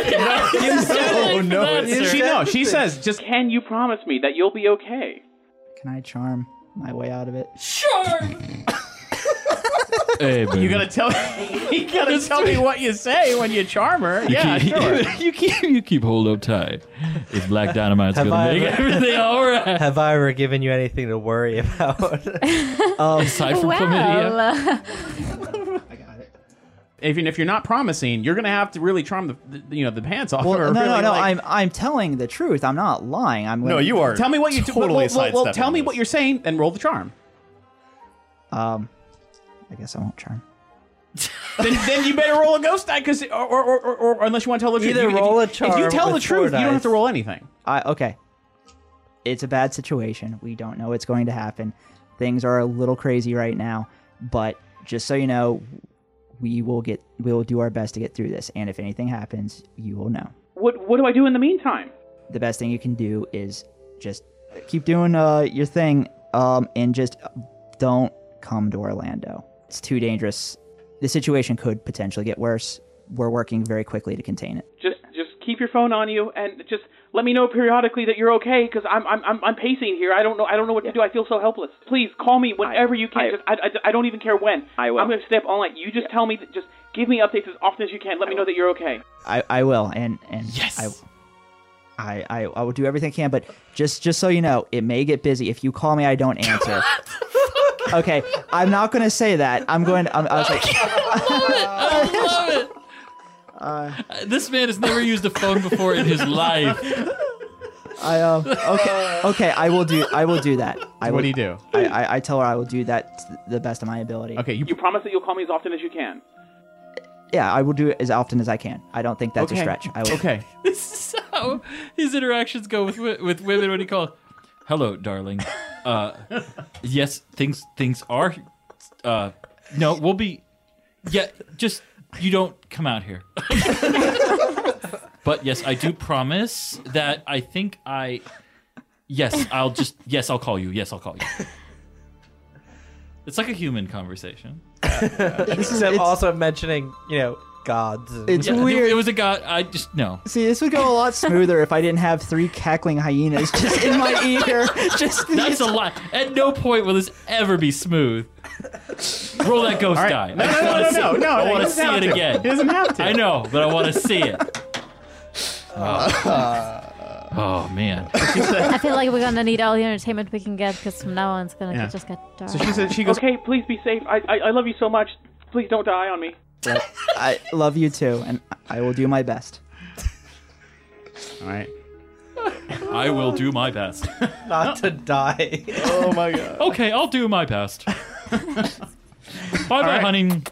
She says just Can you promise me that you'll be okay? Can I charm my way out of it? Charm. Hey, You gotta tell me what you say when you charm her. Yeah, sure. you keep hold up tight. If Black Dynamite's Have gonna I make ever- everything all right. Have I ever given you anything to worry about? Aside from chlamydia. Well, Even if you're not promising, you're gonna have to really charm the pants off Well, her. no, really, like- I'm telling the truth. I'm not lying. I'm No, you are. Tell me what you totally well, sidestepping tell me this. what you're saying, and roll the charm. I guess I won't charm. then you better roll a ghost die, because or unless you want to tell the truth. Either roll a If you charm tell the with truth, 4 you don't have to dice. roll anything. Okay. It's a bad situation. We don't know what's going to happen. Things are a little crazy right now, but just so you know, we will do our best to get through this. And if anything happens, you will know. What do I do in the meantime? The best thing you can do is just keep doing your thing, and just don't come to Orlando. It's too dangerous. The situation could potentially get worse. We're working very quickly to contain it. Just keep your phone on you and just let me know periodically that you're okay, because I'm pacing here. I don't know what to do. I feel so helpless. Please call me whenever you can. I don't even care when. I will. I'm gonna stay up all night. You just tell me that, just give me updates as often as you can. Let me know that you're okay. I will, and Yes. I will do everything I can, but just so you know, it may get busy. If you call me, I don't answer. Okay, I'm not going to say that. I was like, I love it. This man has never used a phone before in his life. okay, I will do that. What do you do? I tell her I will do that to the best of my ability. Okay, You promise that you'll call me as often as you can. Yeah, I will do it as often as I can. I don't think that's a stretch. I will. Okay. This is how his interactions go with women when he calls. Hello, darling. Yes, things are. No, we'll be. Yeah, just you don't come out here. But yes, I do promise that I think I. Yes, I'll call you. Yes, I'll call you. It's like a human conversation. Except also mentioning, gods. And It's Yeah, weird. It was a god. I just no. See, this would go a lot smoother if I didn't have 3 cackling hyenas just in my ear. That's a lot. At no point will this ever be smooth. Roll that ghost die. No, I he want to doesn't see have it to. again. He doesn't have to. I know, but I want to see it. Oh man. I feel like we're gonna need all the entertainment we can get, because from now on it's gonna Yeah. just get dark. So she goes, Okay, please be safe. I love you so much. Please don't die on me. I love you too, and I will do my best. all right. I will do my best. not to die. Oh my god. Okay, I'll do my best. Bye, right. honey.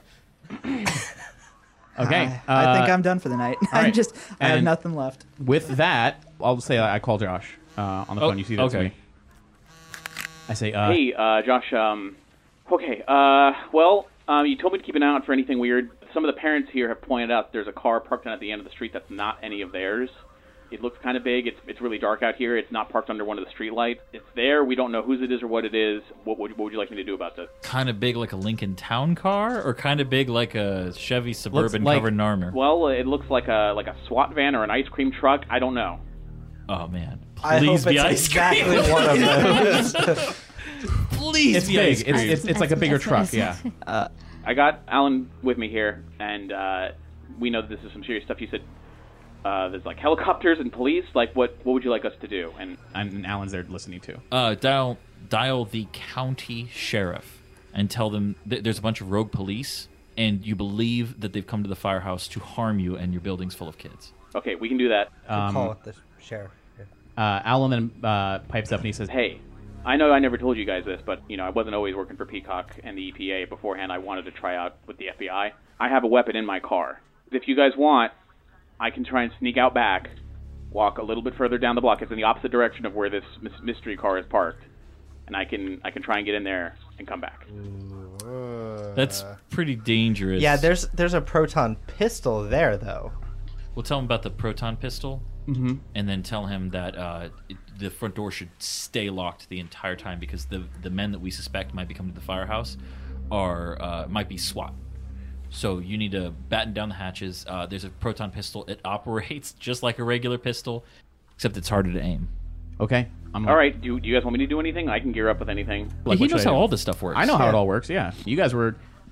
Okay. I think I'm done for the night. I right. have And- nothing left. With that, I'll say I call Josh on the phone. You see that to okay. me. I say, Hey, Josh. Okay. Well, you told me to keep an eye out for anything weird. Some of the parents here have pointed out there's a car parked down at the end of the street that's not any of theirs. It looks kind of big. It's really dark out here. It's not parked under one of the street lights. It's there. We don't know whose it is or what it is. What would you like me to do about this? Kind of big like a Lincoln Town car, or kind of big like a Chevy Suburban like- covered in armor? Well, it looks like a SWAT van or an ice cream truck. I don't know. Oh man! I Please hope be it's ice exactly cream. one of those. Please it's be big. ice cream. It's like a bigger truck. Yeah. I got Alan with me here, and we know that this is some serious stuff. You said there's like helicopters and police. Like, what would you like us to do? And Alan's there listening too. Dial the county sheriff and tell them there's a bunch of rogue police, and you believe that they've come to the firehouse to harm you, and your building's full of kids. Okay, we can do that. Call it the sheriff. Alan then pipes up and he says, Hey, I know I never told you guys this, but I wasn't always working for Peacock and the EPA. Beforehand, I wanted to try out with the FBI. I have a weapon in my car. If you guys want, I can try and sneak out back, walk a little bit further down the block. It's in the opposite direction of where this mystery car is parked, and I can try and get in there and come back. That's pretty dangerous. Yeah, there's a proton pistol there though. We'll tell him about the proton pistol, and then tell him that the front door should stay locked the entire time, because the men that we suspect might be coming to the firehouse might be SWAT. So you need to batten down the hatches. There's a proton pistol. It operates just like a regular pistol, except it's harder to aim. "Okay, I'm All right, do you guys want me to do anything? I can gear up with anything. Like, he what knows should I how do? all this stuff works. I know how it all works. Yeah, you guys were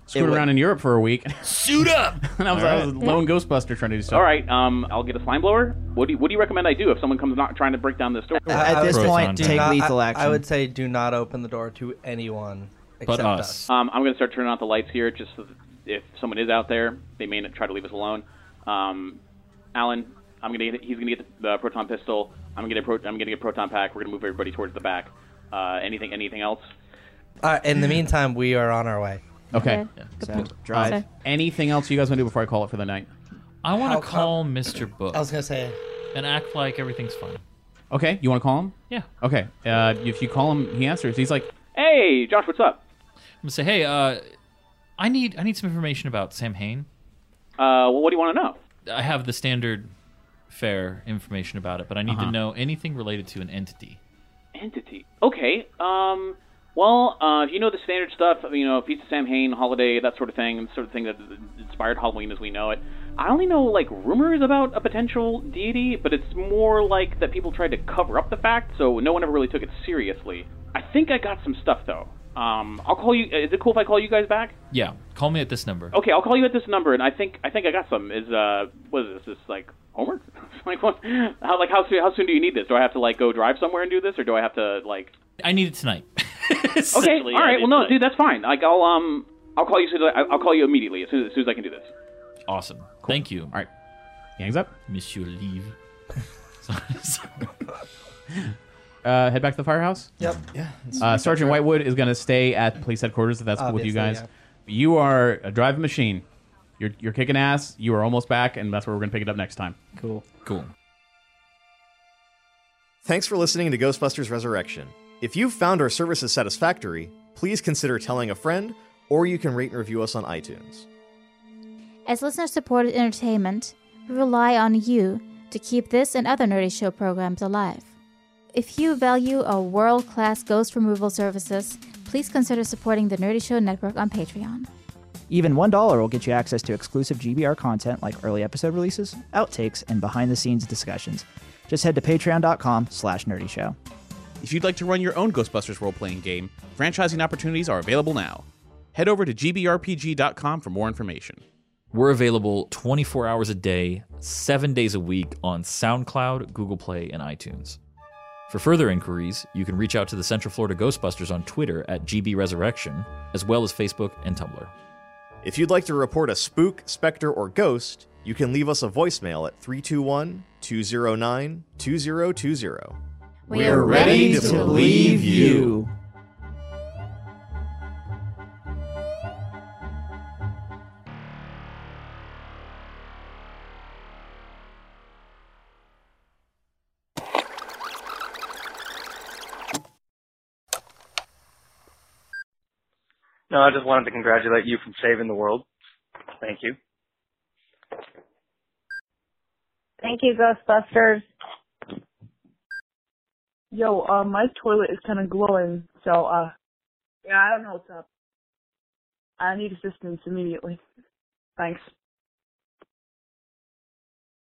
screwed around in Europe for a week. Suit up! And I was a lone Ghostbuster trying to do stuff. All right, I'll get a slime blower. What do you recommend I do if someone comes trying to break down this door? At this Proton point, pack. take lethal action. I would say do not open the door to anyone except But us. I'm going to start turning out the lights here, just so that if someone is out there, they may not try to leave us alone. Alan, he's going to get the proton pistol. I'm going to get a proton pack. We're going to move everybody towards the back. Anything else? In the meantime, we are on our way. Okay. So, drive. Anything else you guys want to do before I call it for the night? I want How to call Mr. Book I was going to say, and act like everything's fine. Okay, you want to call him? Yeah. Okay. If you call him, he answers. He's like, Hey, Josh, what's up? I'm gonna say, hey, I need some information about Sam Hain. Well, what do you want to know? I have the standard fare information about it, but I need to know anything related to an entity. Entity. Okay. Well, if you know the standard stuff, Feast of Sam Hain, Holiday, that sort of thing, the sort of thing that inspired Halloween as we know it. I only know, rumors about a potential deity, but it's more like that people tried to cover up the fact, so no one ever really took it seriously. I think I got some stuff, though. I'll call you. Is it cool if I call you guys back? Yeah, call me at this number. Okay, I'll call you at this number, and I think I got some. What is this? Is homework? What? How soon do you need this? Do I have to go drive somewhere and do this, or do I have to I need it tonight. Okay, all right. Well, no, dude, that's fine. I'll call you. I'll call you immediately as soon as I can do this. Awesome. Thank you. all right. He hangs up. Monsieur Leave. Head back to the firehouse. yep. Sergeant Whitewood is going to stay at police headquarters if that's cool with you Obviously, guys. You are a driving machine. You're kicking ass. You are almost back, and that's where we're going to pick it up next time. Cool. Thanks for listening to Ghostbusters Resurrection. If you've found our services satisfactory, please consider telling a friend, or you can rate and review us on iTunes. As listener-supported entertainment, we rely on you to keep this and other Nerdy Show programs alive. If you value our world-class ghost removal services, please consider supporting the Nerdy Show Network on Patreon. Even $1 will get you access to exclusive GBR content like early episode releases, outtakes, and behind-the-scenes discussions. Just head to patreon.com/nerdyshow. If you'd like to run your own Ghostbusters role-playing game, franchising opportunities are available now. Head over to gbrpg.com for more information. We're available 24 hours a day, 7 days a week on SoundCloud, Google Play, and iTunes. For further inquiries, you can reach out to the Central Florida Ghostbusters on Twitter at GBResurrection, as well as Facebook and Tumblr. If you'd like to report a spook, specter, or ghost, you can leave us a voicemail at 321-209-2020. We're ready to believe you. No, I just wanted to congratulate you for saving the world. Thank you. Thank you, Ghostbusters. Yo, my toilet is kind of glowing, so, yeah, I don't know what's up. I need assistance immediately. Thanks.